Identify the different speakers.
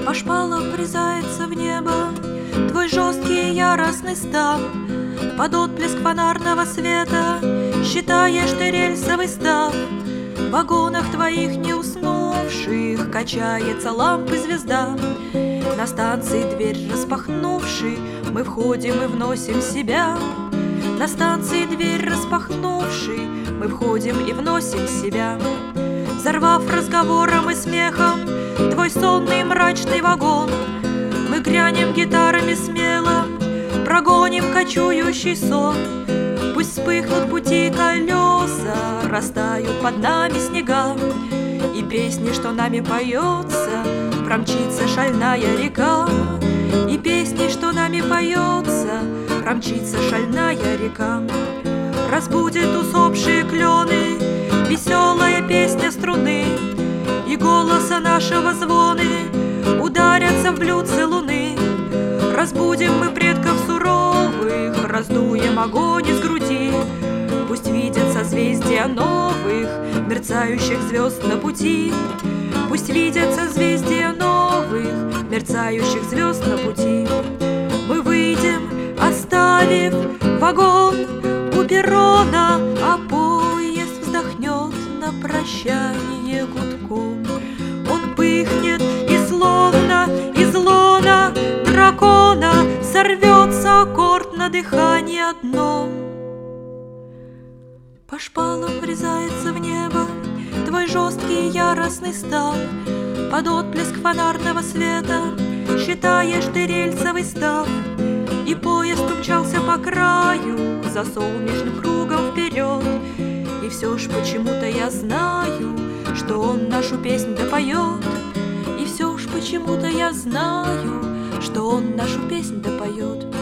Speaker 1: По шпалам врезается в небо твой жесткий яростный став. Под отблеск фонарного света считаешь ты рельсовый став. В вагонах твоих не уснувших качается лампы звезда. На станции дверь распахнувши, мы входим и вносим себя. На станции дверь распахнувши, мы входим и вносим себя. Взорвав разговором и смехом твой сонный мрачный вагон, мы грянем гитарами смело, прогоним кочующий сон. Пусть вспыхнут пути колеса, растают под нами снега, и песни, что нами поется, промчится шальная река. И песни, что нами поется, промчится шальная река. Разбудит усопшие клены веселая песня струны, и голоса нашего звоны ударятся в блюдце луны. Разбудим мы предков суровых, раздуем огонь из груди. Пусть видят созвездия новых, мерцающих звезд на пути. Пусть видят созвездия новых, мерцающих звезд на пути. Мы выйдем, оставив вагон у перрона, а поезд вздохнет на прощание гудком. Он пыхнет, и словно из лона дракона сорвется аккорд на дыхание одном. По шпалам врезается в небо твой жесткий яростный став. Под отблеск фонарного света считаешь ты рельсовый став. И поезд умчался по краю за солнечным кругом вперед. И все ж почему-то я знаю, что он нашу песнь допоет. И все ж почему-то я знаю, что он нашу песнь допоет.